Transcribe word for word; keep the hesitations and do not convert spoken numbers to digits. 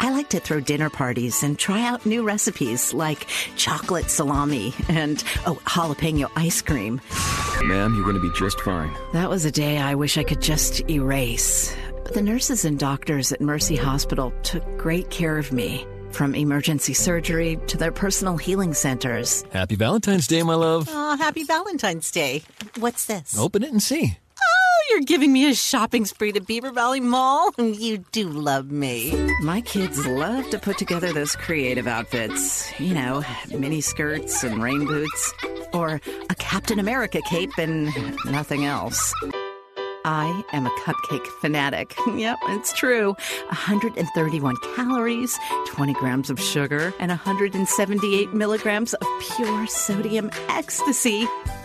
I like to throw dinner parties and try out new recipes like chocolate salami and, oh, jalapeno ice cream. Ma'am, you're going to be just fine. That was a day I wish I could just erase. But the nurses and doctors at Mercy Hospital took great care of me, from emergency surgery to their personal healing centers. Happy Valentine's Day, my love. Oh, happy Valentine's Day. What's this? Open it and see. Oh, you're giving me a shopping spree to Beaver Valley Mall? You do love me. My kids love to put together those creative outfits. You know, mini skirts and rain boots. Or a Captain America cape and nothing else. I am a cupcake fanatic. Yep, it's true. one hundred thirty-one calories, twenty grams of sugar, and one hundred seventy-eight milligrams of pure sodium ecstasy.